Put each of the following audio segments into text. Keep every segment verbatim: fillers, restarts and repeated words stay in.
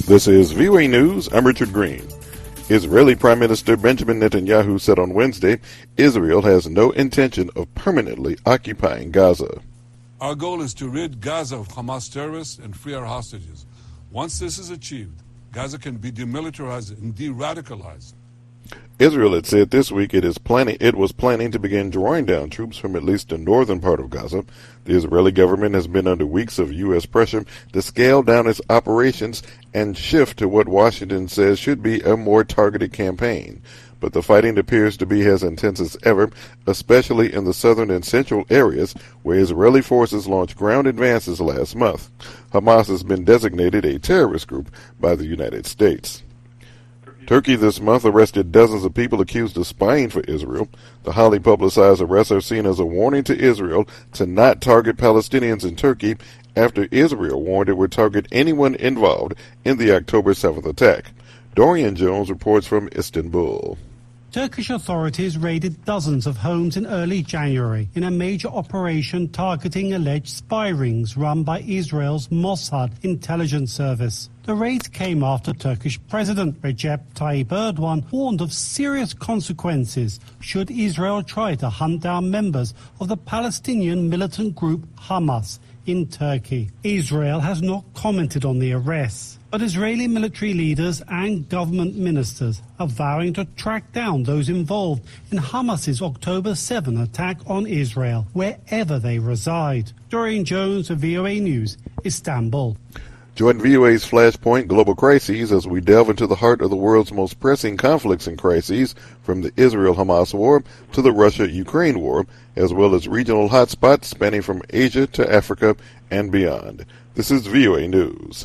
This is V O A News. I'm Richard Green. Israeli Prime Minister Benjamin Netanyahu said on Wednesday Israel has no intention of permanently occupying Gaza. Our goal is to rid Gaza of Hamas terrorists and free our hostages. Once this is achieved, Gaza can be demilitarized and de-radicalized. Israel had said this week it is planning it was planning to begin drawing down troops from at least the northern part of Gaza. The Israeli government has been under weeks of U S pressure to scale down its operations and shift to what Washington says should be a more targeted campaign. But the fighting appears to be as intense as ever, especially in the southern and central areas where Israeli forces launched ground advances last month. Hamas has been designated a terrorist group by the United States. Turkey this month arrested dozens of people accused of spying for Israel. The highly publicized arrests are seen as a warning to Israel to not target Palestinians in Turkey after Israel warned it would target anyone involved in the October seventh attack. Dorian Jones reports from Istanbul. Turkish authorities raided dozens of homes in early January in a major operation targeting alleged spy rings run by Israel's Mossad intelligence service. The raids came after Turkish President Recep Tayyip Erdogan warned of serious consequences should Israel try to hunt down members of the Palestinian militant group Hamas in Turkey. Israel has not commented on the arrests, but Israeli military leaders and government ministers are vowing to track down those involved in Hamas's October seventh attack on Israel, wherever they reside. Dorian Jones of V O A News, Istanbul. Join V O A's Flashpoint Global Crises as we delve into the heart of the world's most pressing conflicts and crises, from the Israel-Hamas war to the Russia-Ukraine war, as well as regional hotspots spanning from Asia to Africa and beyond. This is V O A News.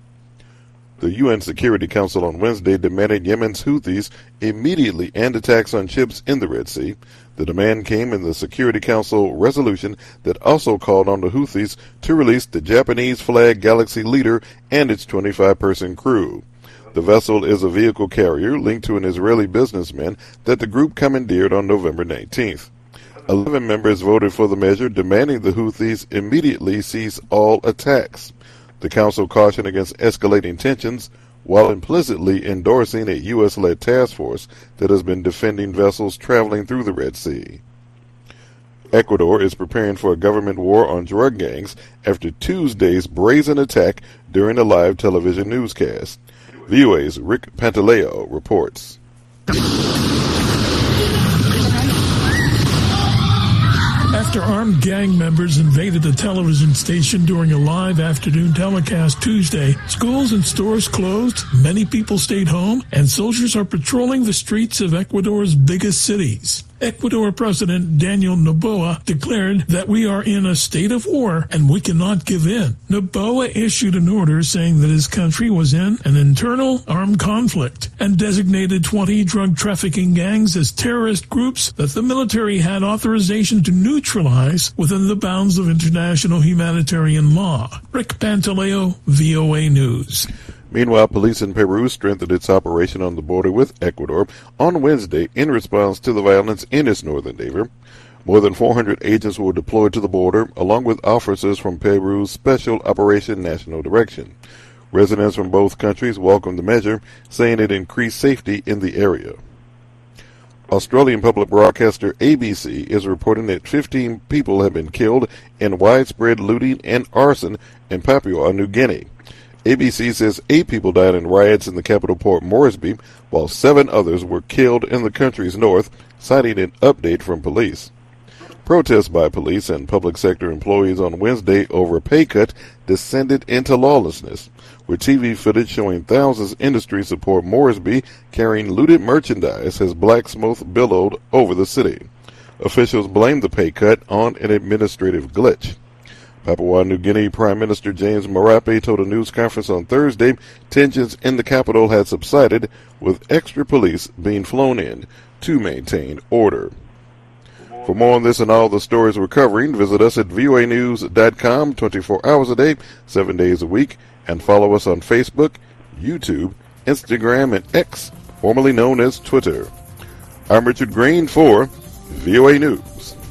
The U N Security Council on Wednesday demanded Yemen's Houthis immediately end attacks on ships in the Red Sea. The demand came in the Security Council resolution that also called on the Houthis to release the Japanese-flagged Galaxy Leader and its twenty-five person crew. The vessel is a vehicle carrier linked to an Israeli businessman that the group commandeered on November nineteenth. Eleven members voted for the measure, demanding the Houthis immediately cease all attacks. The Council cautioned against escalating tensions while implicitly endorsing a U S-led task force that has been defending vessels traveling through the Red Sea. Ecuador is preparing for a government war on drug gangs after Tuesday's brazen attack during a live television newscast. V O A's Rick Pantaleo reports. After armed gang members invaded the television station during a live afternoon telecast Tuesday, schools and stores closed, many people stayed home, and soldiers are patrolling the streets of Ecuador's biggest cities. Ecuador President Daniel Noboa declared that we are in a state of war and we cannot give in. Noboa issued an order saying that his country was in an internal armed conflict and designated twenty drug trafficking gangs as terrorist groups that the military had authorization to neutralize within the bounds of international humanitarian law. Rick Pantaleo, V O A News. Meanwhile, police in Peru strengthened its operation on the border with Ecuador on Wednesday in response to the violence in its northern neighbor. More than four hundred agents were deployed to the border, along with officers from Peru's Special Operation National Direction. Residents from both countries welcomed the measure, saying it increased safety in the area. Australian public broadcaster A B C is reporting that fifteen people have been killed in widespread looting and arson in Papua New Guinea. A B C says eight people died in riots in the capital Port Moresby, while seven others were killed in the country's north, citing an update from police. Protests by police and public sector employees on Wednesday over a pay cut descended into lawlessness, with T V footage showing thousands of industry support Moresby carrying looted merchandise as black smoke billowed over the city. Officials blamed the pay cut on an administrative glitch. Papua New Guinea Prime Minister James Marape told a news conference on Thursday tensions in the capital had subsided, with extra police being flown in to maintain order. For more on this and all the stories we're covering, visit us at V O A news dot com twenty-four hours a day, seven days a week, and follow us on Facebook, YouTube, Instagram, and X, formerly known as Twitter. I'm Richard Green for V O A News.